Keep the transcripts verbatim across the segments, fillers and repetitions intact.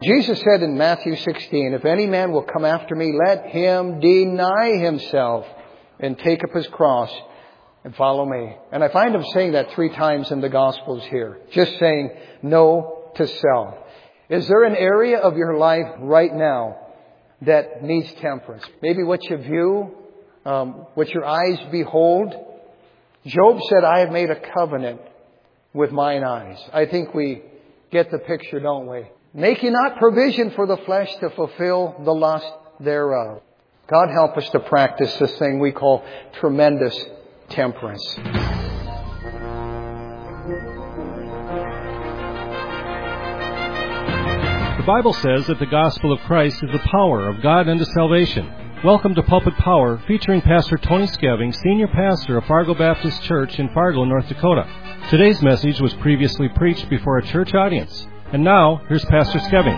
Jesus said in Matthew sixteen, if any man will come after me, let him deny himself and take up his cross and follow me. And I find him saying that three times in the Gospels here. Just saying no to self. Is there an area of your life right now that needs temperance? Maybe what you view, um, what your eyes behold. Job said, I have made a covenant with mine eyes. I think we get the picture, don't we? Make ye not provision for the flesh to fulfill the lust thereof. God help us to practice this thing we call tremendous temperance. The Bible says that the gospel of Christ is the power of God unto salvation. Welcome to Pulpit Power, featuring Pastor Tony Skeving, Senior Pastor of Fargo Baptist Church in Fargo, North Dakota. Today's message was previously preached before a church audience. And now, here's Pastor Skeving.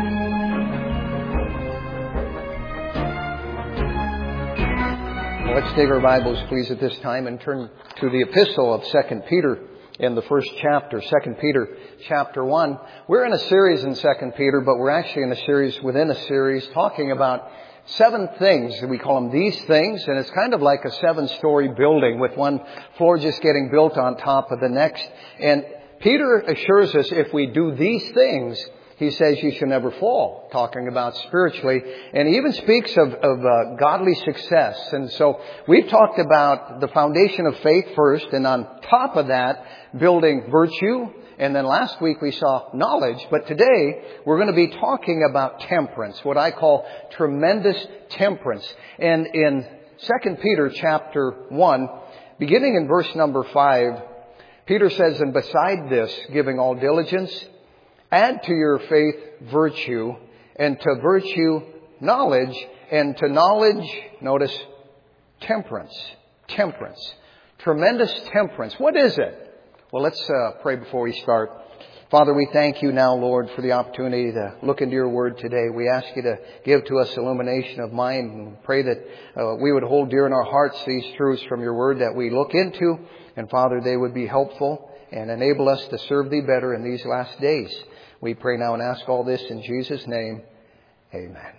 Well, let's take our Bibles, please, at this time and turn to the epistle of Second Peter in the first chapter, Second Peter chapter one. We're in a series in Second Peter, but we're actually in a series within a series talking about seven things. We call them these things, and it's kind of like a seven-story building with one floor just getting built on top of the next. And Peter assures us if we do these things, he says you shall never fall, talking about spiritually. And he even speaks of, of uh, godly success. And so we've talked about the foundation of faith first, and on top of that, building virtue. And then last week we saw knowledge. But today we're going to be talking about temperance, what I call tremendous temperance. And in Second Peter chapter one, beginning in verse number five, Peter says, and beside this, giving all diligence, add to your faith virtue, and to virtue knowledge, and to knowledge, notice, temperance. Temperance. Tremendous temperance. What is it? Well, let's uh, pray before we start. Father, we thank you now, Lord, for the opportunity to look into your word today. We ask you to give to us illumination of mind, and pray that uh, we would hold dear in our hearts these truths from your word that we look into. And Father, they would be helpful and enable us to serve thee better in these last days. We pray now and ask all this in Jesus' name. Amen.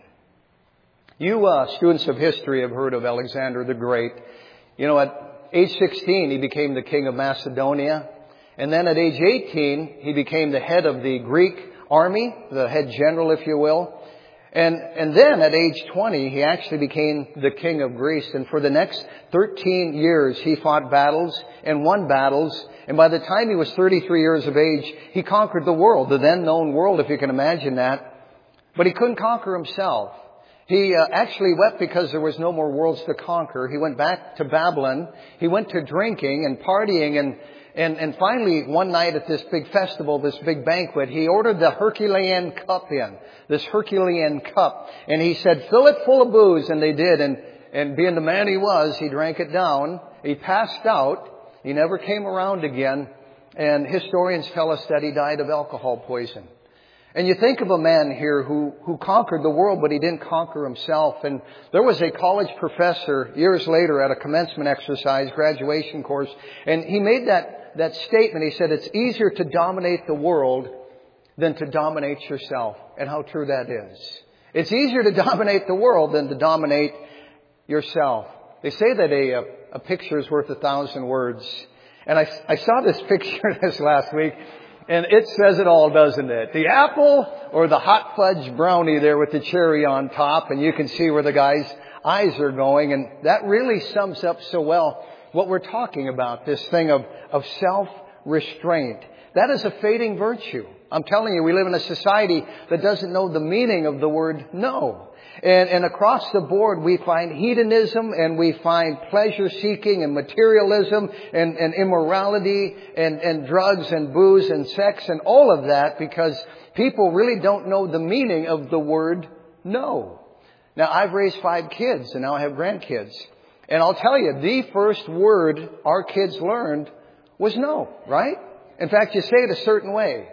You uh, students of history have heard of Alexander the Great. You know, at age sixteen, he became the king of Macedonia. And then at age eighteen, he became the head of the Greek army, the head general, if you will. And, and then at age twenty, he actually became the king of Greece. And for the next thirteen years, he fought battles and won battles. And by the time he was thirty-three years of age, he conquered the world, the then known world, if you can imagine that. But he couldn't conquer himself. He uh, actually wept because there was no more worlds to conquer. He went back to Babylon. He went to drinking and partying. And, and, and finally, one night at this big festival, this big banquet, he ordered the Herculean cup in. This Herculean cup. And he said, fill it full of booze. And they did. And, and being the man he was, he drank it down. He passed out. He never came around again. And historians tell us that he died of alcohol poison. And you think of a man here who, who conquered the world, but he didn't conquer himself. And there was a college professor years later at a commencement exercise, graduation course, and he made that, that statement. He said, it's easier to dominate the world than to dominate yourself. And how true that is. It's easier to dominate the world than to dominate yourself. They say that a, a, a picture is worth a thousand words. And I, I saw this picture this last week. And it says it all, doesn't it? The apple or the hot fudge brownie there with the cherry on top. And you can see where the guy's eyes are going. And that really sums up so well what we're talking about. This thing of, of self-restraint. That is a fading virtue. I'm telling you, we live in a society that doesn't know the meaning of the word no. And, and across the board, we find hedonism, and we find pleasure-seeking and materialism and, and immorality and, and drugs and booze and sex and all of that, because people really don't know the meaning of the word no. Now, I've raised five kids, and now I have grandkids. And I'll tell you, the first word our kids learned was no, right? In fact, you say it a certain way.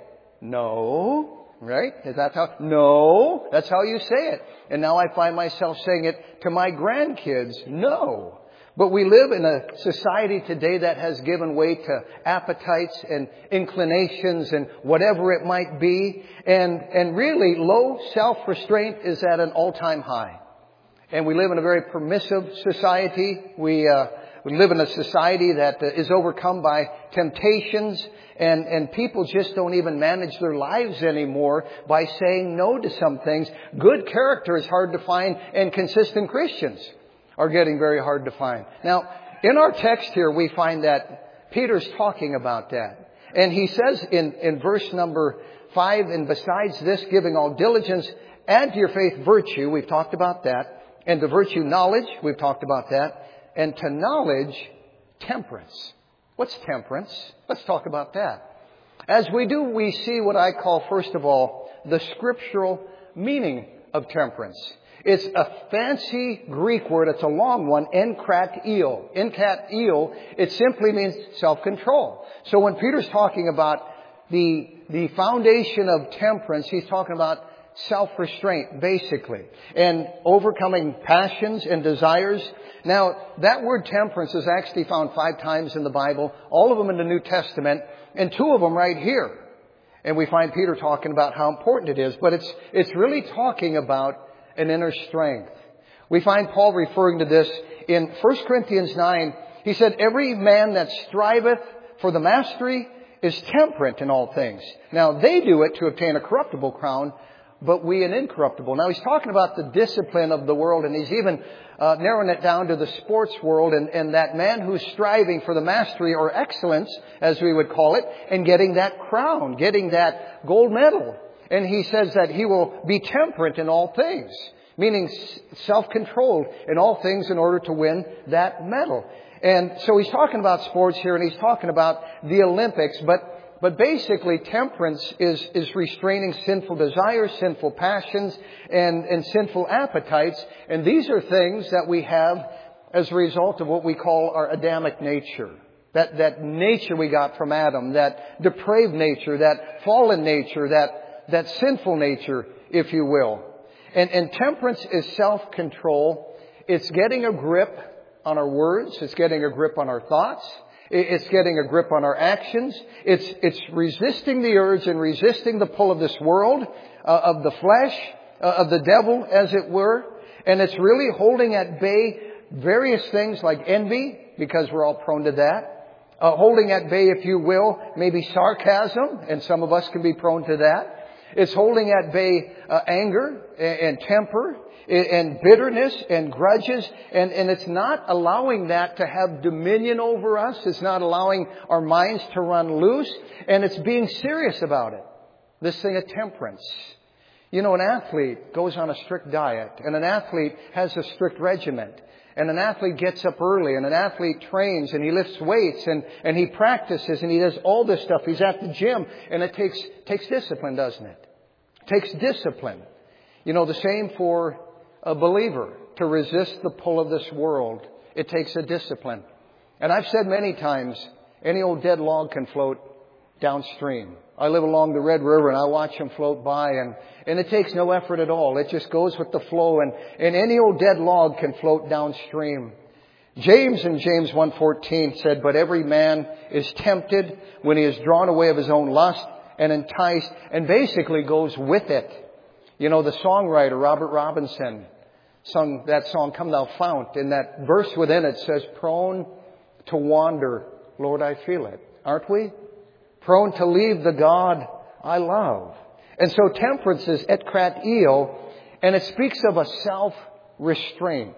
No. Right? Is that how? No. That's how you say it. And now I find myself saying it to my grandkids. No. But we live in a society today that has given way to appetites and inclinations and whatever it might be. And, and really low self-restraint is at an all-time high. And we live in a very permissive society. We, uh, we live in a society that uh, is overcome by temptations, and, and people just don't even manage their lives anymore by saying no to some things. Good character is hard to find, and consistent Christians are getting very hard to find. Now, in our text here, we find that Peter's talking about that. And he says in, in verse number five, and besides this, giving all diligence, add to your faith virtue. We've talked about that. And to virtue, knowledge. We've talked about that. And to knowledge, temperance. What's temperance? Let's talk about that. As we do, we see what I call, first of all, the scriptural meaning of temperance. It's a fancy Greek word. It's a long one, enkrateo. Enkrateo, it simply means self-control. So when Peter's talking about the, the foundation of temperance, he's talking about self-restraint, basically, and overcoming passions and desires. Now, that word temperance is actually found five times in the Bible, all of them in the New Testament, and two of them right here. And we find Peter talking about how important it is, but it's, it's really talking about an inner strength. We find Paul referring to this in First Corinthians nine. He said, every man that striveth for the mastery is temperate in all things. Now, they do it to obtain a corruptible crown, but we an incorruptible. Now, he's talking about the discipline of the world, and he's even uh, narrowing it down to the sports world, and, and that man who's striving for the mastery or excellence, as we would call it, and getting that crown, getting that gold medal. And he says that he will be temperate in all things, meaning self-controlled in all things in order to win that medal. And so he's talking about sports here, and he's talking about the Olympics, but But basically, temperance is, is restraining sinful desires, sinful passions, and, and sinful appetites. And these are things that we have as a result of what we call our Adamic nature. That, that nature we got from Adam, that depraved nature, that fallen nature, that, that sinful nature, if you will. And, and temperance is self-control. It's getting a grip on our words. It's getting a grip on our thoughts. It's getting a grip on our actions. It's, it's resisting the urge and resisting the pull of this world, uh, of the flesh, uh, of the devil, as it were. And it's really holding at bay various things like envy, because we're all prone to that. Uh, holding at bay, if you will, maybe sarcasm, and some of us can be prone to that. It's holding at bay uh, anger and, and temper and bitterness and grudges. And, and it's not allowing that to have dominion over us. It's not allowing our minds to run loose. And it's being serious about it. This thing of temperance. You know, an athlete goes on a strict diet. And an athlete has a strict regiment. And an athlete gets up early, and an athlete trains, and he lifts weights, and, and he practices, and he does all this stuff. He's at the gym, and it takes, takes discipline, doesn't it? It takes discipline. You know, the same for a believer. To resist the pull of this world, it takes a discipline. And I've said many times, any old dead log can float downstream. I live along the Red River, and I watch them float by, and, and it takes no effort at all. It just goes with the flow, and, and any old dead log can float downstream. James in James one fourteen said, but every man is tempted when he is drawn away of his own lust and enticed, and basically goes with it. You know, the songwriter Robert Robinson sung that song, Come Thou Fount, and that verse within it says, prone to wander, Lord, I feel it. Aren't we? Prone to leave the God I love. And so temperance is enkrateo, and it speaks of a self-restraint.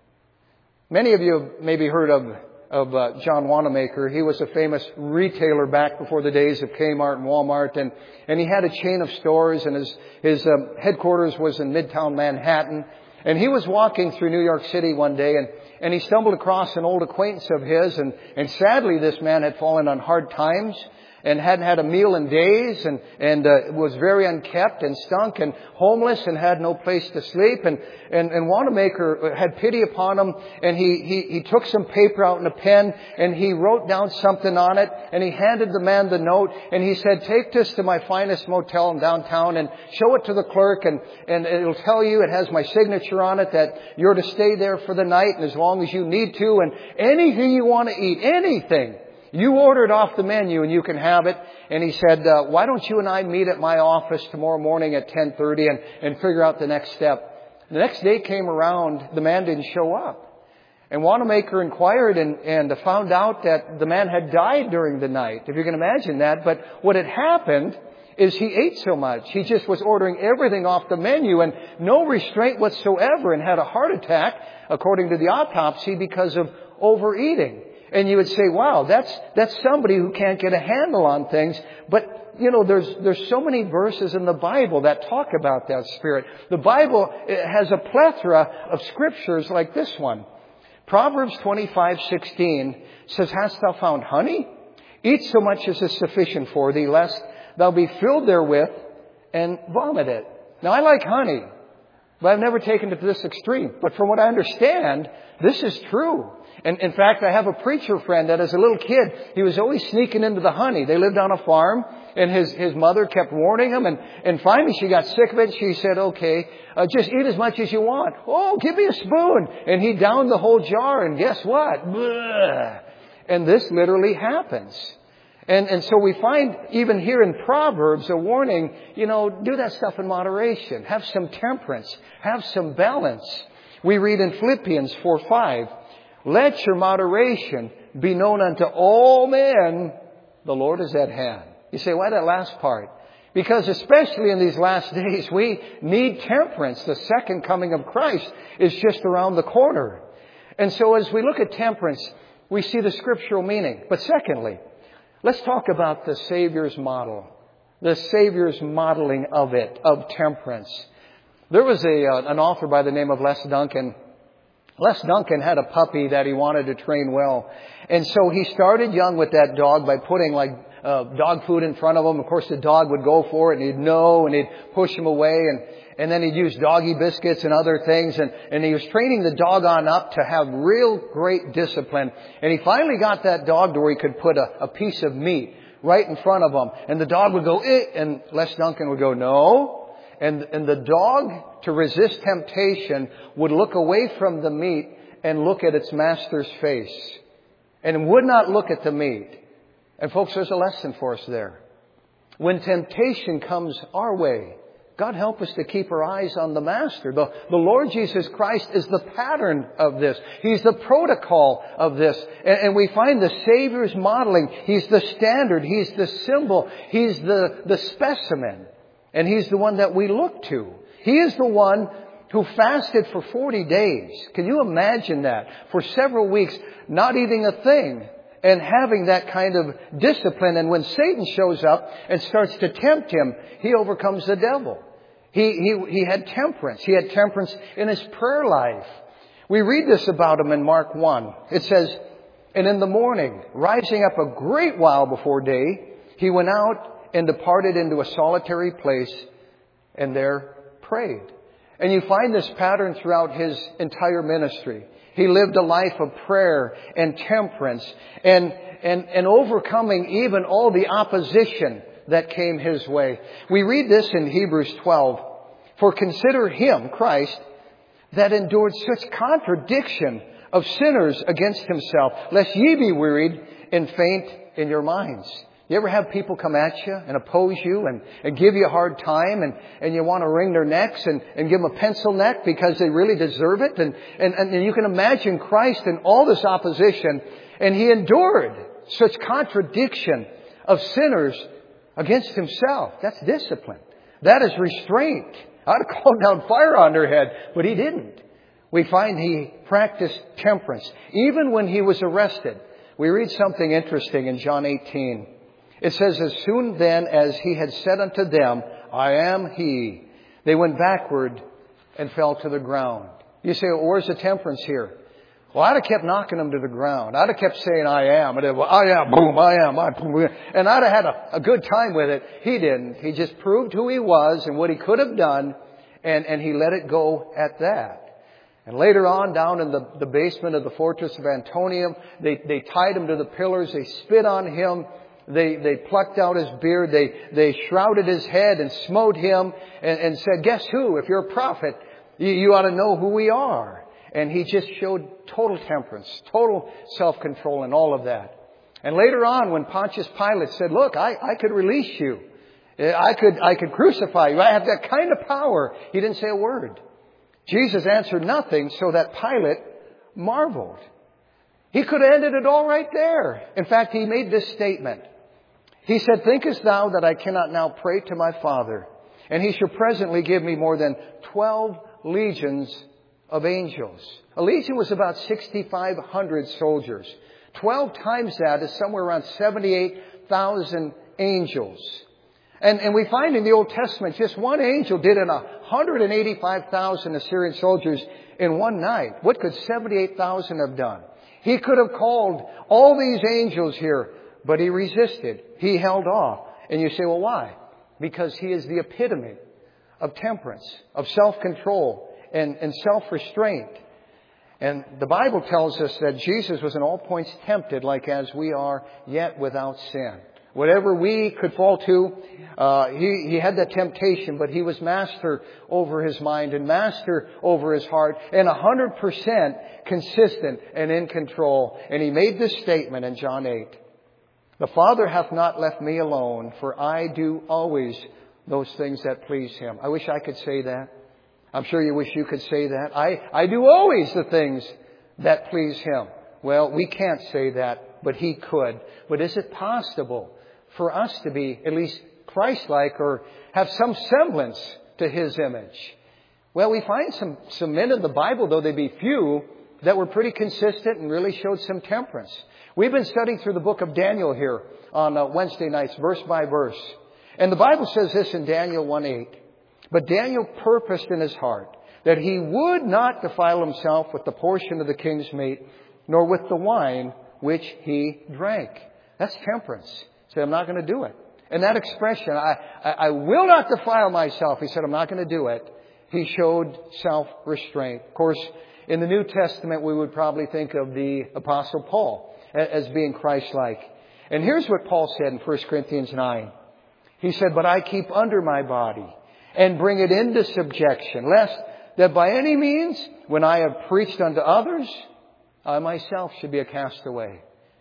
Many of you have maybe heard of, of uh, John Wanamaker. He was a famous retailer back before the days of Kmart and Walmart, and, and he had a chain of stores, and his, his um, headquarters was in Midtown Manhattan. And he was walking through New York City one day, and, and he stumbled across an old acquaintance of his, and, and sadly this man had fallen on hard times. and hadn't had a meal in days, and, and uh, was very unkept and stunk and homeless and had no place to sleep. And, and, and Wanamaker had pity upon him, and he, he, he took some paper out and a pen, and he wrote down something on it, and he handed the man the note, and he said, take this to my finest motel in downtown and show it to the clerk, and, and it'll tell you, it has my signature on it, that you're to stay there for the night and as long as you need to, and anything you want to eat, anything. You order it off the menu and you can have it. And he said, uh, why don't you and I meet at my office tomorrow morning at ten thirty and, and figure out the next step. The next day came around, the man didn't show up. And Wanamaker inquired and, and found out that the man had died during the night, if you can imagine that. But what had happened is he ate so much. He just was ordering everything off the menu and no restraint whatsoever, and had a heart attack, according to the autopsy, because of overeating. And you would say, wow, that's, that's somebody who can't get a handle on things. But, you know, there's, there's so many verses in the Bible that talk about that spirit. The Bible has a plethora of scriptures like this one. Proverbs twenty-five sixteen says, hast thou found honey? Eat so much as is sufficient for thee, lest thou be filled therewith and vomit it. Now, I like honey, but I've never taken it to this extreme. But from what I understand, this is true. And in fact, I have a preacher friend that as a little kid, he was always sneaking into the honey. They lived on a farm, and his, his mother kept warning him. And, and finally she got sick of it. She said, okay, uh, just eat as much as you want. Oh, give me a spoon. And he downed the whole jar. And guess what? Blah. And this literally happens. And, and so we find even here in Proverbs a warning, you know, do that stuff in moderation. Have some temperance. Have some balance. We read in Philippians four five, let your moderation be known unto all men. The Lord is at hand. You say, why that last part? Because especially in these last days, we need temperance. The second coming of Christ is just around the corner. And so as we look at temperance, we see the scriptural meaning. But secondly, let's talk about the Savior's model. The Savior's modeling of it, of temperance. There was a uh, an author by the name of Les Duncan. Les Duncan had a puppy that he wanted to train well. And so he started young with that dog by putting like uh, dog food in front of him. Of course, the dog would go for it and he'd no and he'd push him away. And, and then he'd use doggy biscuits and other things. And, and he was training the dog on up to have real great discipline. And he finally got that dog to where he could put a, a piece of meat right in front of him. And the dog would go, eh, and Les Duncan would go, no. And, and the dog, to resist temptation, would look away from the meat and look at its master's face. And would not look at the meat. And folks, there's a lesson for us there. When temptation comes our way, God help us to keep our eyes on the Master. The, the Lord Jesus Christ is the pattern of this. He's the protocol of this. And, and we find the Savior's modeling. He's the standard. He's the symbol. He's the, the specimen. And He's the one that we look to. He is the one who fasted for forty days. Can you imagine that? For several weeks, not eating a thing and having that kind of discipline. And when Satan shows up and starts to tempt him, he overcomes the devil. He, he, he had temperance. He had temperance in his prayer life. We read this about him in Mark one. It says, and in the morning, rising up a great while before day, he went out and departed into a solitary place and there prayed. And you find this pattern throughout his entire ministry. He lived a life of prayer and temperance and, and, and overcoming even all the opposition that came his way. We read this in Hebrews twelve. For consider him, Christ, that endured such contradiction of sinners against himself, lest ye be wearied and faint in your minds. You ever have people come at you and oppose you and, and give you a hard time and, and you want to wring their necks and, and give them a pencil neck because they really deserve it? And, and, and you can imagine Christ in all this opposition, and He endured such contradiction of sinners against Himself. That's discipline. That is restraint. I'd have called down fire on their head, but He didn't. We find He practiced temperance. Even when He was arrested, we read something interesting in John eighteen. It says, as soon then as He had said unto them, I am He, they went backward and fell to the ground. You say, well, where's the temperance here? Well, I'd have kept knocking them to the ground. I'd have kept saying, I am. I'd have, I am, boom, I am, I boom. And I'd have had a, a good time with it. He didn't. He just proved who he was and what he could have done, and, and he let it go at that. And later on, down in the, the basement of the fortress of Antonium, they, they tied him to the pillars. They spit on him. They, they plucked out his beard. They, they shrouded his head and smote him and, and said, guess who? If you're a prophet, you, you ought to know who we are. And he just showed total temperance, total self-control and all of that. And later on, when Pontius Pilate said, look, I, I could release you. I could, I could crucify you. I have that kind of power. He didn't say a word. Jesus answered nothing, so that Pilate marveled. He could have ended it all right there. In fact, he made this statement. He said, thinkest thou that I cannot now pray to my Father, and he shall presently give me more than twelve legions of angels? A legion was about sixty-five hundred soldiers. Twelve times that is somewhere around seventy-eight thousand angels. And, and we find in the Old Testament, just one angel did in one hundred eighty-five thousand Assyrian soldiers in one night. What could seventy-eight thousand have done? He could have called all these angels here, but he resisted. He held off. And you say, well, why? Because he is the epitome of temperance, of self-control, and, and self-restraint. And the Bible tells us that Jesus was in all points tempted, like as we are, yet without sin. Whatever we could fall to, uh, he, he had that temptation, but he was master over his mind and master over his heart and one hundred percent consistent and in control. And he made this statement in John eight. The Father hath not left me alone, for I do always those things that please him. I wish I could say that. I'm sure you wish you could say that. I, I do always the things that please him. Well, we can't say that, but he could. But is it possible for us to be at least Christ-like or have some semblance to his image? Well, we find some, some men in the Bible, though they be few, that were pretty consistent and really showed some temperance. We've been studying through the book of Daniel here on uh, Wednesday nights, verse by verse. And the Bible says this in Daniel one eight. But Daniel purposed in his heart that he would not defile himself with the portion of the king's meat, nor with the wine which he drank. That's temperance. He said, I'm not going to do it. And that expression, I, I, I will not defile myself. He said, I'm not going to do it. He showed self-restraint. Of course, in the New Testament, we would probably think of the Apostle Paul as being Christ-like. And here's what Paul said in First Corinthians nine. He said, but I keep under my body and bring it into subjection, lest that by any means, when I have preached unto others, I myself should be a castaway.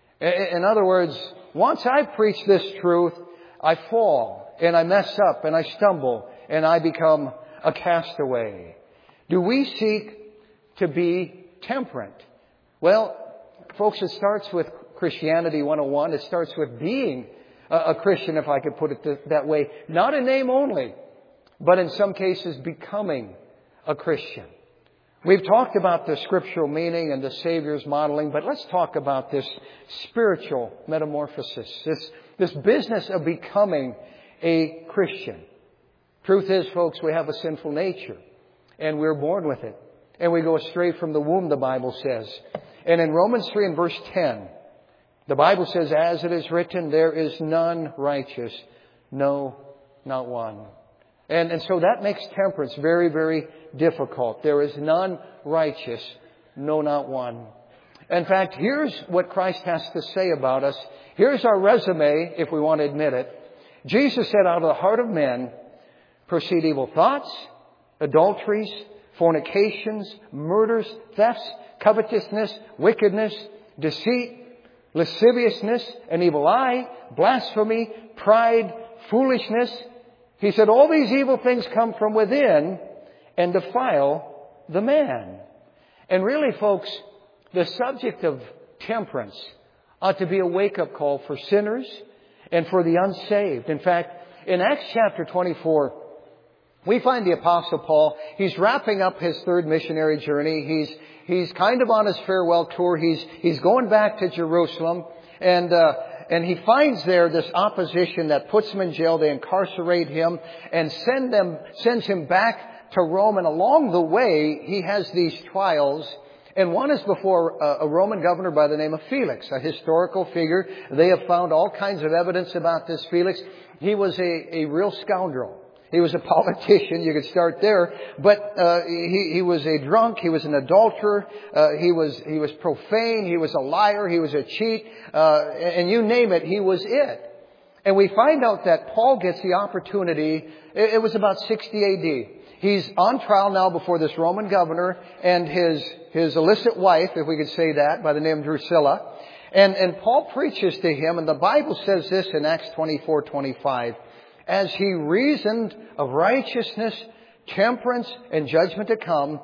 In other words, once I preach this truth, I fall and I mess up and I stumble and I become a castaway. Do we seek to be temperate? Well, folks, it starts with Christianity one oh one. It starts with being a Christian, if I could put it that way. Not in name only, but in some cases becoming a Christian. We've talked about the scriptural meaning and the Savior's modeling, but let's talk about this spiritual metamorphosis, this, this business of becoming a Christian. Truth is, folks, we have a sinful nature, and we're born with it. And we go astray from the womb, the Bible says. And in Romans three and verse ten, the Bible says, as it is written, there is none righteous, no, not one. And, and so that makes temperance very, very difficult. There is none righteous, no, not one. In fact, here's what Christ has to say about us. Here's our resume, if we want to admit it. Jesus said, out of the heart of men proceed evil thoughts, adulteries, fornications, murders, thefts, covetousness, wickedness, deceit, lasciviousness, an evil eye, blasphemy, pride, foolishness. He said all these evil things come from within and defile the man. And really, folks, the subject of temperance ought to be a wake-up call for sinners and for the unsaved. In fact, in Acts chapter twenty-four, we find the Apostle Paul. He's wrapping up his third missionary journey. He's he's kind of on his farewell tour. He's he's going back to Jerusalem, and uh, and he finds there this opposition that puts him in jail. They incarcerate him and send them sends him back to Rome. And along the way, he has these trials And one is before a Roman governor by the name of Felix, a historical figure. They have found all kinds of evidence about this Felix. He was a, a real scoundrel. He was a politician. You could start there. But uh, he, he was a drunk. He was an adulterer. Uh, he was he was profane. He was a liar. He was a cheat. Uh, and you name it, he was it. And we find out that Paul gets the opportunity. It, it was about sixty A D He's on trial now before this Roman governor and his his illicit wife, if we could say that, by the name of Drusilla. And, and Paul preaches to him, and the Bible says this in Acts twenty-four twenty-five. As he reasoned of righteousness, temperance, and judgment to come,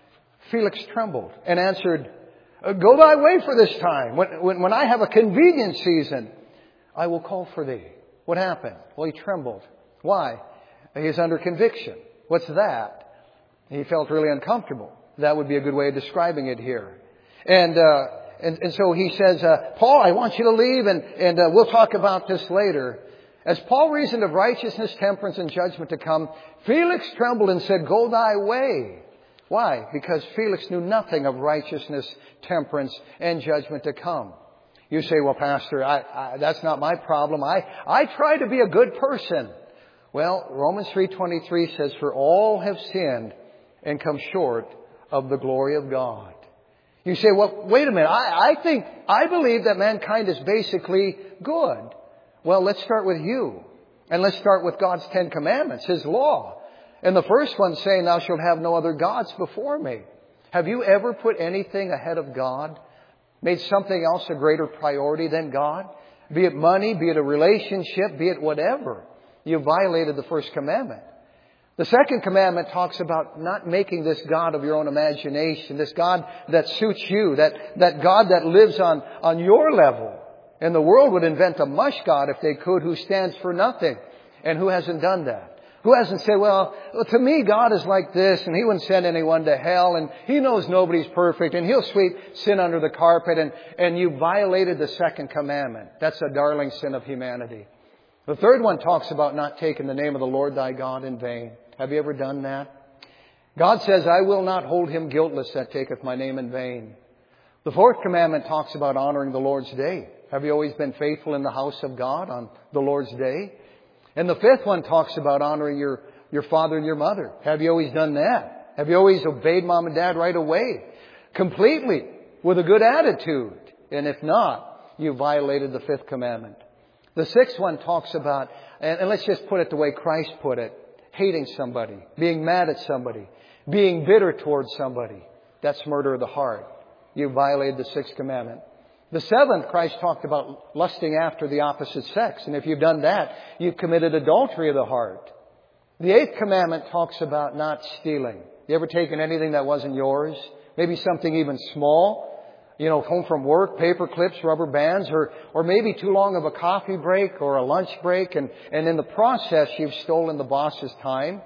Felix trembled and answered, "Go thy way for this time. When, when, when I have a convenient season, I will call for thee." What happened? Well, he trembled. Why? He's under conviction. What's that? He felt really uncomfortable. That would be a good way of describing it here. And uh, and, and so he says, uh, "Paul, I want you to leave, and, and uh, we'll talk about this later." As Paul reasoned of righteousness, temperance, and judgment to come, Felix trembled and said, "Go thy way." Why? Because Felix knew nothing of righteousness, temperance, and judgment to come. You say, "Well, Pastor, I, I, that's not my problem. I, I try to be a good person." Well, Romans three twenty-three says, "For all have sinned and come short of the glory of God." You say, "Well, wait a minute. I, I think, I believe that mankind is basically good." Well, let's start with you. And let's start with God's Ten Commandments, His law. And the first one saying, "Thou shalt have no other gods before me." Have you ever put anything ahead of God? Made something else a greater priority than God? Be it money, be it a relationship, be it whatever. You violated the first commandment. The second commandment talks about not making this God of your own imagination, this God that suits you, that, that God that lives on, on your level. And the world would invent a mush God if they could, who stands for nothing. And who hasn't done that? Who hasn't said, well, to me God is like this, and He wouldn't send anyone to hell, and He knows nobody's perfect, and He'll sweep sin under the carpet, and, and you violated the second commandment. That's a darling sin of humanity. The third one talks about not taking the name of the Lord thy God in vain. Have you ever done that? God says, "I will not hold him guiltless that taketh my name in vain." The fourth commandment talks about honoring the Lord's day. Have you always been faithful in the house of God on the Lord's day? And the fifth one talks about honoring your, your father and your mother. Have you always done that? Have you always obeyed mom and dad right away? Completely, with a good attitude. And if not, you violated the fifth commandment. The sixth one talks about, and, and let's just put it the way Christ put it, hating somebody, being mad at somebody, being bitter towards somebody. That's murder of the heart. You violated the sixth commandment. The seventh, Christ talked about lusting after the opposite sex. And if you've done that, you've committed adultery of the heart. The eighth commandment talks about not stealing. You ever taken anything that wasn't yours? Maybe something even small. You know, home from work, paper clips, rubber bands, or, or maybe too long of a coffee break or a lunch break. And, and in the process, you've stolen the boss's time.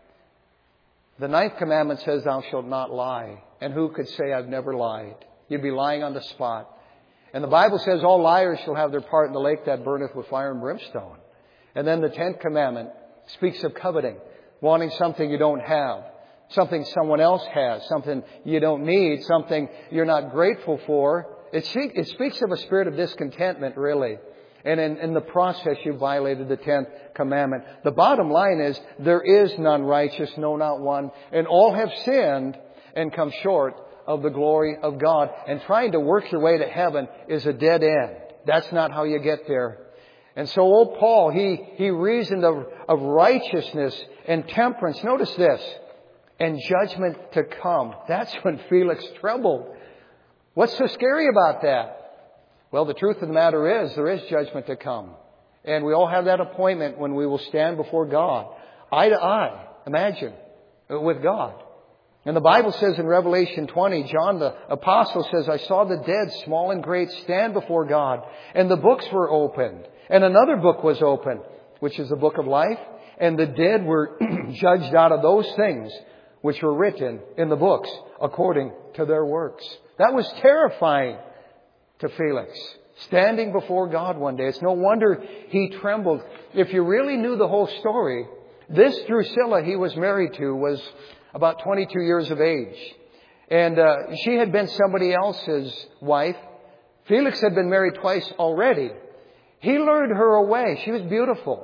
The ninth commandment says, "Thou shalt not lie." And who could say, "I've never lied"? You'd be lying on the spot. And the Bible says all liars shall have their part in the lake that burneth with fire and brimstone. And then the tenth commandment speaks of coveting, wanting something you don't have, something someone else has, something you don't need, something you're not grateful for. It, speak, it speaks of a spirit of discontentment, really. And in, in the process, you violated the tenth commandment. The bottom line is, there is none righteous, no, not one. And all have sinned and come short of the glory of God. And trying to work your way to heaven is a dead end. That's not how you get there. And so old Paul, he, he reasoned of, of righteousness and temperance. Notice this. And judgment to come. That's when Felix trembled. What's so scary about that? Well, the truth of the matter is, there is judgment to come. And we all have that appointment when we will stand before God. Eye to eye. Imagine. With God. And the Bible says in Revelation twenty, John the apostle says, "I saw the dead, small and great, stand before God. And the books were opened. And another book was opened, which is the book of life. And the dead were judged out of those things which were written in the books according to their works." That was terrifying to Felix, standing before God one day. It's no wonder he trembled. If you really knew the whole story, this Drusilla he was married to was about twenty-two years of age. And uh, she had been somebody else's wife. Felix had been married twice already. He lured her away. She was beautiful.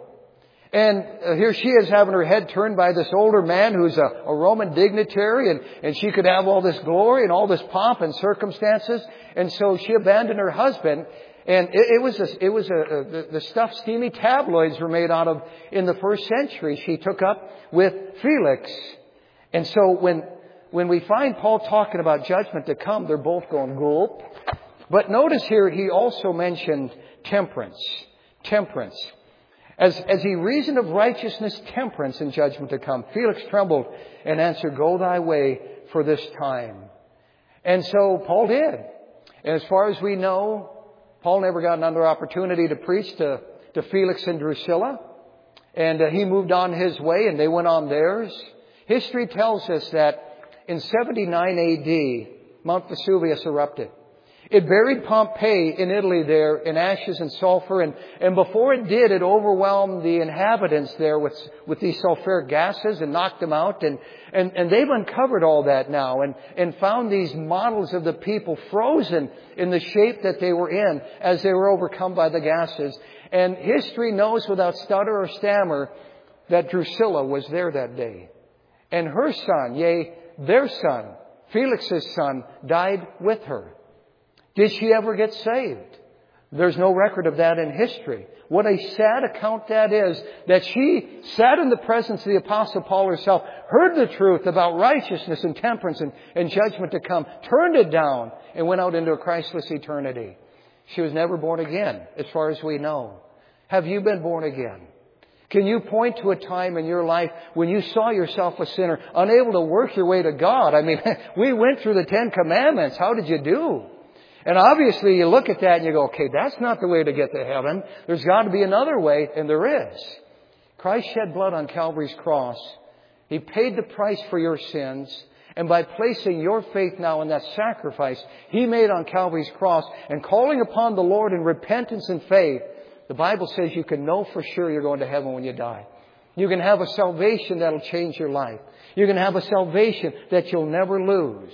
And uh, here she is having her head turned by this older man who's a, a Roman dignitary, and, and she could have all this glory and all this pomp and circumstances. And so she abandoned her husband. And it, it was a, it was a, a, the, the stuff steamy tabloids were made out of in the first century. She took up with Felix. And so when when we find Paul talking about judgment to come, they're both going gulp. But notice here he also mentioned temperance. Temperance. As, as he reasoned of righteousness, temperance, and judgment to come, Felix trembled and answered, "Go thy way for this time." And so Paul did. And as far as we know, Paul never got another opportunity to preach to, to Felix and Drusilla. And uh, he moved on his way and they went on theirs. History tells us that in seventy-nine A D, Mount Vesuvius erupted. It buried Pompeii in Italy there in ashes and sulfur. And, and before it did, it overwhelmed the inhabitants there with, with these sulfuric gases and knocked them out. And, and, and they've uncovered all that now and, and found these models of the people frozen in the shape that they were in as they were overcome by the gases. And history knows without stutter or stammer that Drusilla was there that day. And her son, yea, their son, Felix's son, died with her. Did she ever get saved? There's no record of that in history. What a sad account that is, that she sat in the presence of the Apostle Paul herself, heard the truth about righteousness and temperance and, and judgment to come, turned it down, and went out into a Christless eternity. She was never born again, as far as we know. Have you been born again? Can you point to a time in your life when you saw yourself a sinner, unable to work your way to God? I mean, we went through the Ten Commandments. How did you do? And obviously you look at that and you go, okay, that's not the way to get to heaven. There's got to be another way, and there is. Christ shed blood on Calvary's cross. He paid the price for your sins. And by placing your faith now in that sacrifice He made on Calvary's cross and calling upon the Lord in repentance and faith, the Bible says you can know for sure you're going to heaven when you die. You can have a salvation that'll change your life. You can have a salvation that you'll never lose.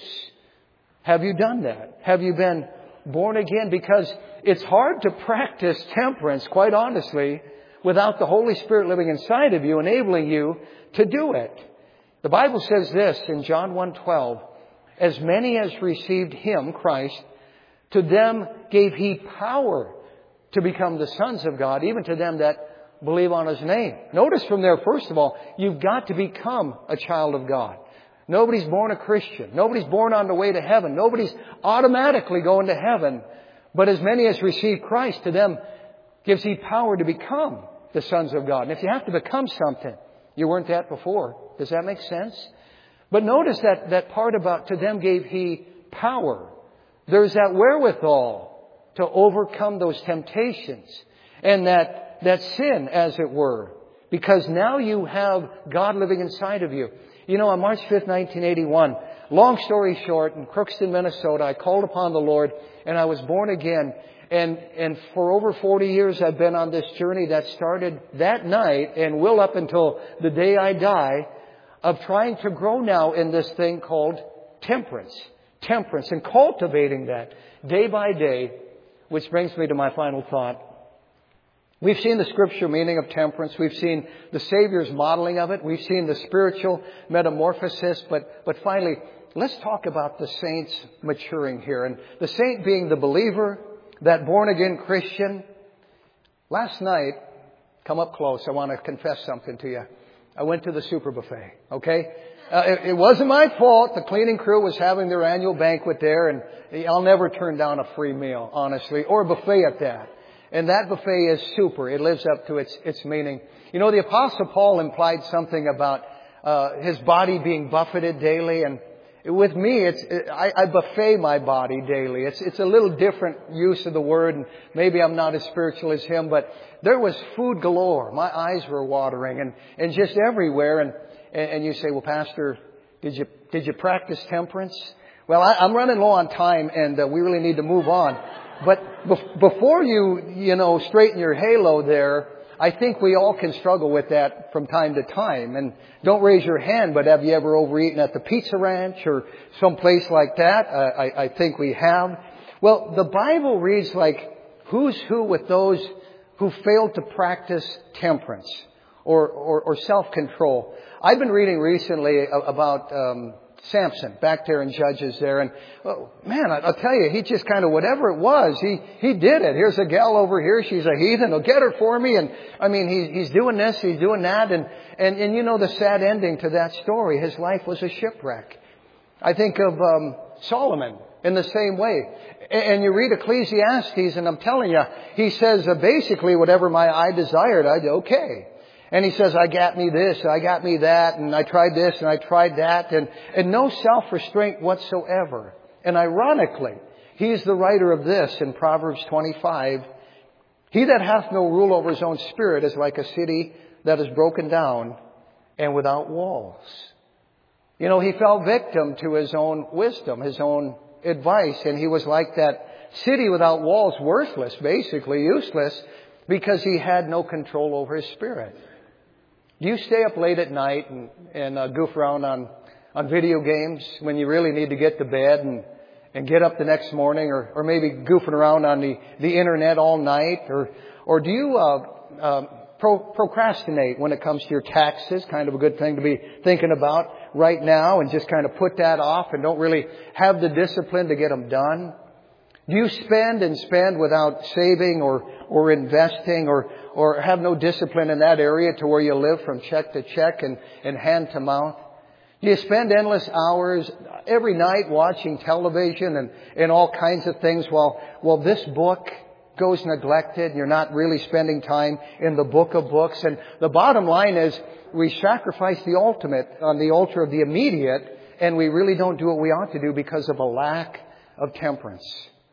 Have you done that? Have you been born again? Because it's hard to practice temperance, quite honestly, without the Holy Spirit living inside of you, enabling you to do it. The Bible says this in John one twelve, "As many as received Him," Christ, "to them gave He power to become the sons of God, even to them that believe on His name." Notice from there, first of all, you've got to become a child of God. Nobody's born a Christian. Nobody's born on the way to heaven. Nobody's automatically going to heaven. But as many as receive Christ, to them gives He power to become the sons of God. And if you have to become something, you weren't that before. Does that make sense? But notice that, that part about to them gave He power. There's that wherewithal to overcome those temptations and that, that sin, as it were. Because now you have God living inside of you. You know, on March fifth, nineteen eighty-one, long story short, in Crookston, Minnesota, I called upon the Lord and I was born again. And, and for over forty years, I've been on this journey that started that night and will up until the day I die, of trying to grow now in this thing called temperance. Temperance and cultivating that day by day, which brings me to my final thought. We've seen the scripture meaning of temperance. We've seen the Savior's modeling of it. We've seen the spiritual metamorphosis. But, but finally, let's talk about the saints maturing here. And the saint being the believer, that born-again Christian. Last night, come up close, I want to confess something to you. I went to the super buffet, okay? Uh, it, it wasn't my fault. The cleaning crew was having their annual banquet there. And I'll never turn down a free meal, honestly, or a buffet at that. And that buffet is super. It lives up to its its meaning. You know, the Apostle Paul implied something about uh his body being buffeted daily. And with me, it's it, I, I buffet my body daily. It's it's a little different use of the word. And maybe I'm not as spiritual as him. But there was food galore. My eyes were watering and, and just everywhere. And, and, and you say, well, Pastor, did you did you practice temperance? Well, I, I'm running low on time and uh, we really need to move on. But before you, you know, straighten your halo there, I think we all can struggle with that from time to time. And don't raise your hand, but have you ever overeaten at the Pizza Ranch or someplace like that? Uh, I, I think we have. Well, the Bible reads like who's who with those who failed to practice temperance or, or, or self-control. I've been reading recently about um, Samson back there in Judges there. And, oh, man, I'll tell you, he just kind of, whatever it was, he, he did it. Here's a gal over here. She's a heathen. I'll get her for me. And, I mean, he, he's doing this. He's doing that. And, and, and you know the sad ending to that story. His life was a shipwreck. I think of um, Solomon in the same way. And you read Ecclesiastes, and I'm telling you, he says uh, basically whatever my eye desired, I did okay. And he says, I got me this, I got me that, and I tried this, and I tried that, and, and no self-restraint whatsoever. And ironically, he's the writer of this in Proverbs twenty-five. He that hath no rule over his own spirit is like a city that is broken down and without walls. You know, he fell victim to his own wisdom, his own advice, and he was like that city without walls, worthless, basically useless, because he had no control over his spirit. Do you stay up late at night and, and uh, goof around on, on video games when you really need to get to bed and, and get up the next morning, or, or maybe goofing around on the, the internet all night? Or, or do you uh, uh, pro- procrastinate when it comes to your taxes? Kind of a good thing to be thinking about right now, and just kind of put that off and don't really have the discipline to get them done? Do you spend and spend without saving or, or investing, or, or have no discipline in that area to where you live from check to check and, and hand to mouth? Do you spend endless hours every night watching television and, and all kinds of things while, while this book goes neglected and you're not really spending time in the book of books? And the bottom line is we sacrifice the ultimate on the altar of the immediate, and we really don't do what we ought to do because of a lack of temperance.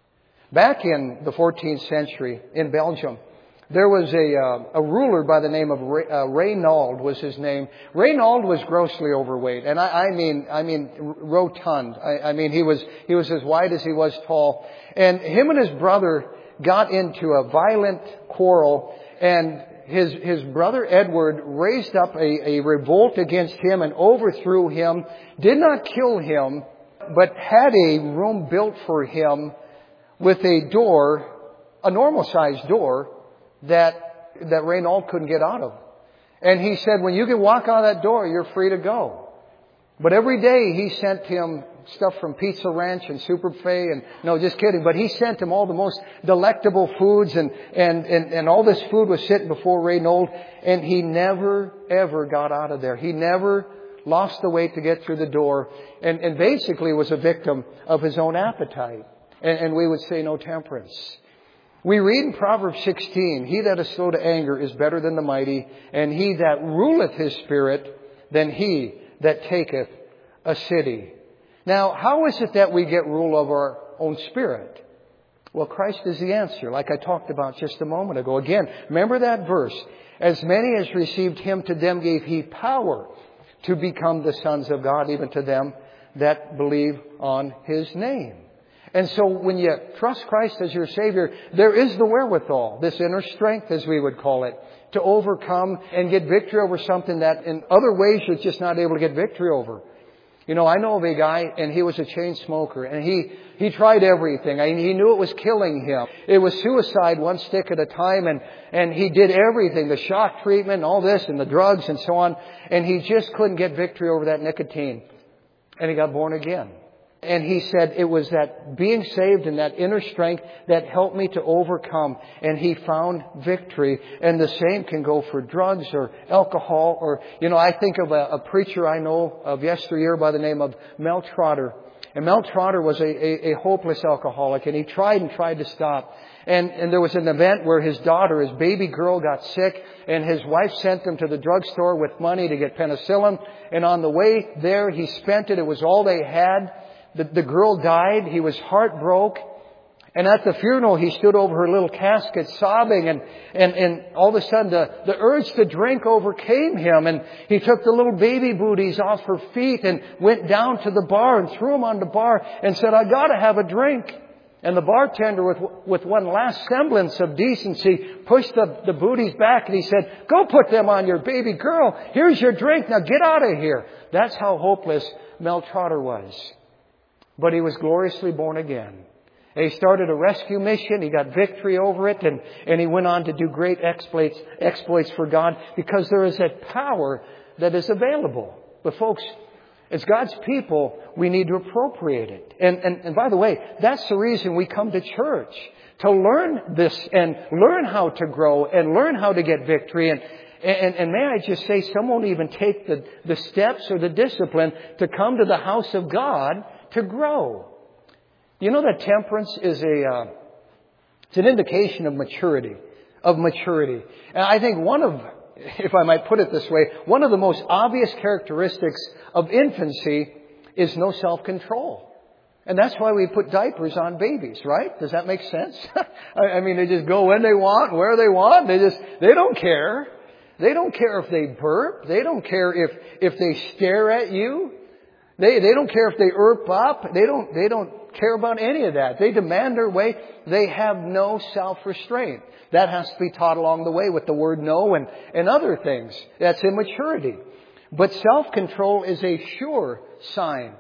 Back in the fourteenth century in Belgium, there was a, uh, a ruler by the name of Re, uh, Reynaud was his name. Reynaud was grossly overweight, and I, I mean, I mean rotund. I, I mean, he was he was as wide as he was tall. And him and his brother got into a violent quarrel, and his his brother Edward raised up a, a revolt against him and overthrew him. Did not kill him, but had a room built for him with a door, a normal-sized door, that that Reynaud couldn't get out of. And he said, when you can walk out of that door, you're free to go. But every day he sent him stuff from Pizza Ranch and Super Buffet, and no, just kidding. But he sent him all the most delectable foods, and, and, and, and all this food was sitting before Reynaud, and he never, ever got out of there. He never lost the weight to get through the door, and, and basically was a victim of his own appetite. And, and we would say no temperance. We read in Proverbs sixteen, he that is slow to anger is better than the mighty, and he that ruleth his spirit than he that taketh a city. Now, how is it that we get rule over our own spirit? Well, Christ is the answer, like I talked about just a moment ago. Again, remember that verse. As many as received him, to them gave he power to become the sons of God, even to them that believe on his name. And so when you trust Christ as your Savior, there is the wherewithal, this inner strength, as we would call it, to overcome and get victory over something that in other ways you're just not able to get victory over. You know, I know of a guy, and he was a chain smoker, and he, he tried everything. I mean, he knew it was killing him. It was suicide one stick at a time, and, and he did everything, the shock treatment and all this and the drugs and so on, and he just couldn't get victory over that nicotine. And he got born again. And he said it was that being saved and that inner strength that helped me to overcome. And he found victory. And the same can go for drugs or alcohol. Or, you know, I think of a, a preacher I know of yesteryear by the name of Mel Trotter. And Mel Trotter was a, a, a hopeless alcoholic. And he tried and tried to stop. And, and there was an event where his daughter, his baby girl, got sick. And his wife sent him to the drugstore with money to get penicillin. And on the way there, he spent it. It was all they had. The, the girl died. He was heartbroken. And at the funeral, he stood over her little casket sobbing. And, and, and all of a sudden, the, the urge to drink overcame him. And he took the little baby booties off her feet and went down to the bar and threw them on the bar and said, I got to have a drink. And the bartender, with with one last semblance of decency, pushed the, the booties back and he said, "Go put them on your baby girl. Here's your drink. Now get out of here." That's how hopeless Mel Trotter was. But he was gloriously born again. And he started a rescue mission. He got victory over it. And, and he went on to do great exploits, exploits for God, because there is that power that is available. But folks, as God's people, we need to appropriate it. And, and, and by the way, that's the reason we come to church. To learn this and learn how to grow and learn how to get victory. And, and, and may I just say, some won't even take the, the steps or the discipline to come to the house of God to grow. You know that temperance is a, uh, it's an indication of maturity, of maturity. And I think one of, if I might put it this way, one of the most obvious characteristics of infancy is no self-control. And that's why we put diapers on babies, right? Does that make sense? I mean, they just go when they want, where they want. They just, they don't care. They don't care if they burp. They don't care if, if they stare at you. They, they don't care if they erp up. They don't, they don't care about any of that. They demand their way. They have no self-restraint. That has to be taught along the way with the word no and, and other things. That's immaturity. But self-control is a sure sign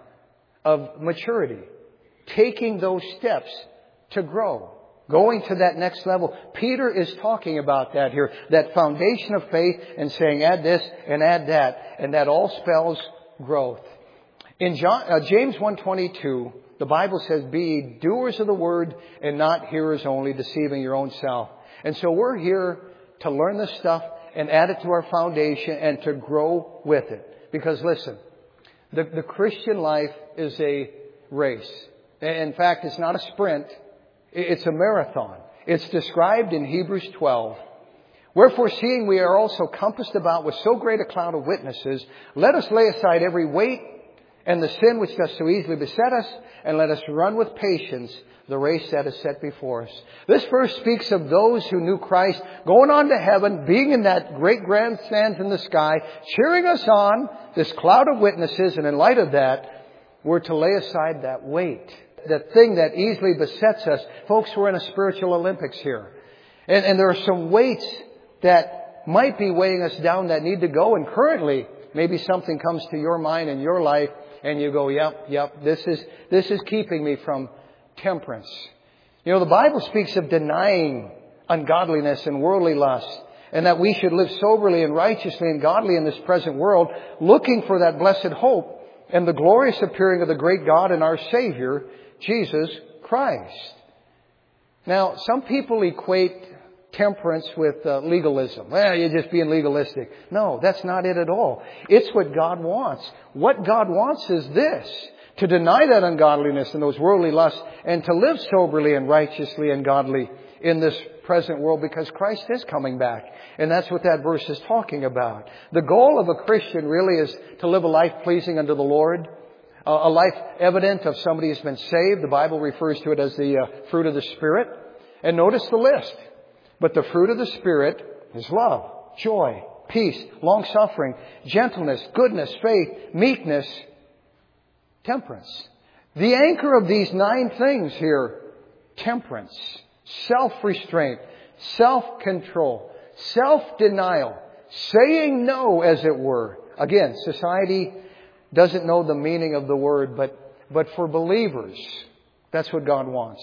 of maturity. Taking those steps to grow. Going to that next level. Peter is talking about that here. That foundation of faith and saying add this and add that. And that all spells growth. In John, uh, James one twenty-two, the Bible says, "Be ye doers of the word and not hearers only, deceiving your own self." And so we're here to learn this stuff and add it to our foundation and to grow with it. Because listen, the, the Christian life is a race. In fact, it's not a sprint. It's a marathon. It's described in Hebrews twelve. "Wherefore, seeing we are also compassed about with so great a cloud of witnesses, let us lay aside every weight and the sin which does so easily beset us, and let us run with patience the race that is set before us." This verse speaks of those who knew Christ going on to heaven, being in that great grandstand in the sky, cheering us on, this cloud of witnesses. And in light of that, we're to lay aside that weight, that thing that easily besets us. Folks, we're in a spiritual Olympics here. And, and there are some weights that might be weighing us down that need to go. And currently, maybe something comes to your mind in your life and you go, yep, yep, this is, this is keeping me from temperance. You know, the Bible speaks of denying ungodliness and worldly lust, and that we should live soberly and righteously and godly in this present world, looking for that blessed hope and the glorious appearing of the great God and our Savior, Jesus Christ. Now, some people equate temperance with uh, legalism. Well, you're just being legalistic. No, that's not it at all. It's what God wants. What God wants is this: to deny that ungodliness and those worldly lusts and to live soberly and righteously and godly in this present world, because Christ is coming back. And that's what that verse is talking about. The goal of a Christian really is to live a life pleasing unto the Lord. A life evident of somebody who's been saved. The Bible refers to it as the uh, fruit of the Spirit. And notice the list. But the fruit of the Spirit is love, joy, peace, long-suffering, gentleness, goodness, faith, meekness, temperance. The anchor of these nine things here: temperance, self-restraint, self-control, self-denial, saying no, as it were. Again, society doesn't know the meaning of the word, but, but for believers, that's what God wants.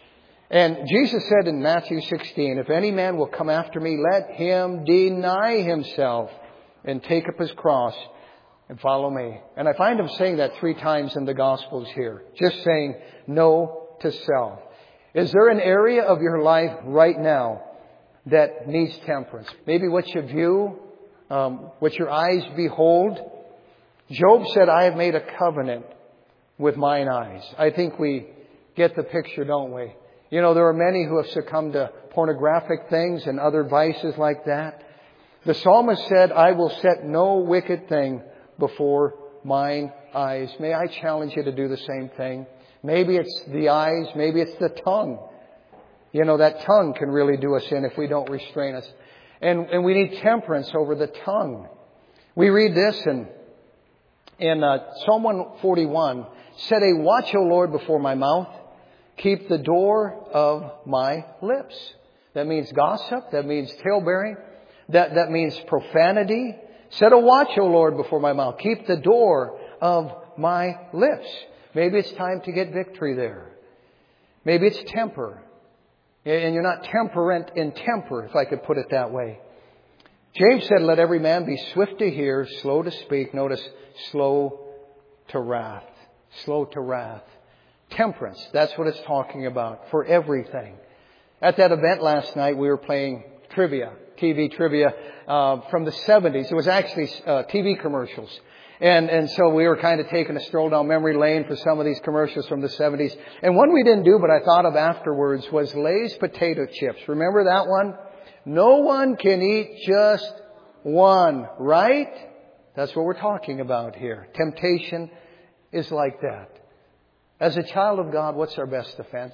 And Jesus said in Matthew sixteen, "If any man will come after me, let him deny himself and take up his cross and follow me." And I find him saying that three times in the Gospels here. Just saying no to self. Is there an area of your life right now that needs temperance? Maybe what you view, um, what your eyes behold. Job said, "I have made a covenant with mine eyes." I think we get the picture, don't we? You know, there are many who have succumbed to pornographic things and other vices like that. The psalmist said, "I will set no wicked thing before mine eyes." May I challenge you to do the same thing? Maybe it's the eyes, maybe it's the tongue. You know, that tongue can really do us in if we don't restrain us. And, and we need temperance over the tongue. We read this in, in uh, Psalm one forty-one, said, "A watch, O Lord, before my mouth. keep the door of my lips. That means gossip. That means tale-bearing. That, that means profanity. Set a watch, O Lord, before my mouth. Keep the door of my lips. Maybe it's time to get victory there. Maybe it's temper. And you're not temperate in temper, if I could put it that way. James said, let every man be swift to hear, slow to speak. Notice, slow to wrath. Slow to wrath. Temperance, that's what it's talking about for everything. At that event last night, we were playing trivia, T V trivia uh, from the seventies. It was actually uh, T V commercials. And and so we were kind of taking a stroll down memory lane for some of these commercials from the seventies. And one we didn't do, but I thought of afterwards, was Lay's potato chips. Remember that one? No one can eat just one, right? That's what we're talking about here. Temptation is like that. As a child of God, what's our best defense?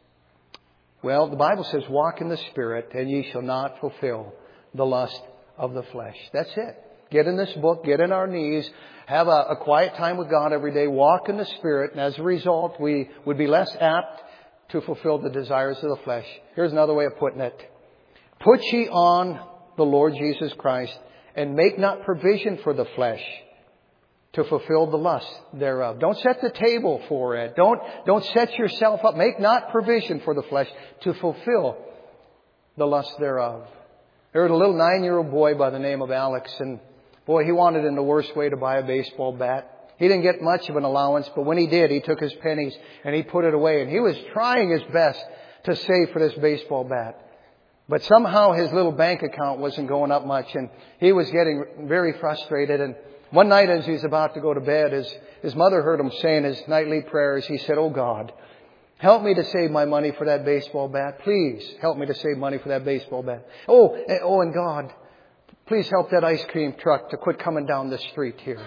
Well, the Bible says, walk in the Spirit, and ye shall not fulfill the lust of the flesh. That's it. Get in this book, get in our knees, have a, a quiet time with God every day, walk in the Spirit, and as a result, we would be less apt to fulfill the desires of the flesh. Here's another way of putting it. Put ye on the Lord Jesus Christ, and make not provision for the flesh to fulfill the lust thereof. Don't set the table for it. Don't, don't set yourself up. Make not provision for the flesh to fulfill the lust thereof. There was a little nine-year-old boy by the name of Alex, and boy, he wanted in the worst way to buy a baseball bat. He didn't get much of an allowance, but when he did, he took his pennies and he put it away, and he was trying his best to save for this baseball bat. But somehow his little bank account wasn't going up much, and he was getting very frustrated. And one night as he was about to go to bed, his, his mother heard him saying his nightly prayers. He said, "Oh God, help me to save my money for that baseball bat. Please help me to save money for that baseball bat. Oh, and, oh, and God, please help that ice cream truck to quit coming down the street here."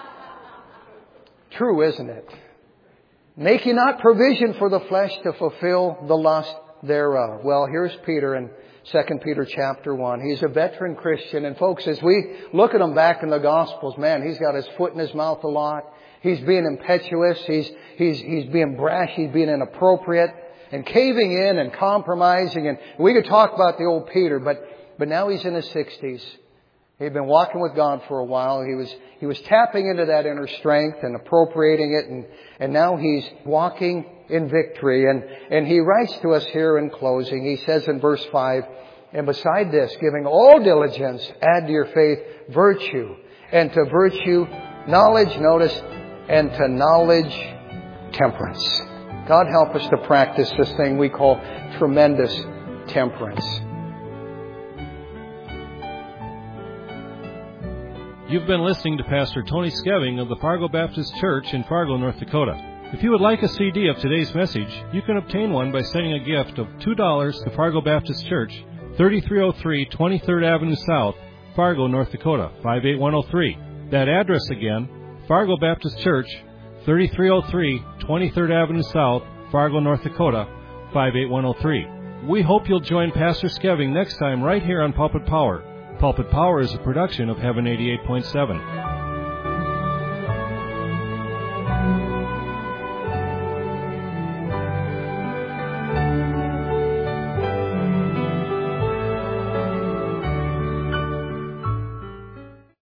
True, isn't it? Make ye not provision for the flesh to fulfill the lust thereof. Well, here's Peter in Second Peter chapter one. He's a veteran Christian. And folks, as we look at him back in the Gospels, man, he's got his foot in his mouth a lot. He's being impetuous. He's, he's, he's being brash. He's being inappropriate and caving in and compromising. And we could talk about the old Peter, but, but now he's in his sixties. He'd been walking with God for a while. He was, he was tapping into that inner strength and appropriating it. And, and now he's walking in victory. And, and he writes to us here in closing. He says in verse five, "And beside this, giving all diligence, add to your faith virtue. And to virtue, knowledge," notice, "and to knowledge, temperance." God help us to practice this thing we call tremendous temperance. You've been listening to Pastor Tony Skeving of the Fargo Baptist Church in Fargo, North Dakota. If you would like a C D of today's message, you can obtain one by sending a gift of two dollars to Fargo Baptist Church, thirty-three oh three twenty-third Avenue South, Fargo, North Dakota, five eight one oh three. That address again, Fargo Baptist Church, thirty-three oh three twenty-third Avenue South, Fargo, North Dakota, five eight one oh three. We hope you'll join Pastor Skeving next time right here on Pulpit Power. Pulpit Power is a production of Heaven eighty-eight point seven.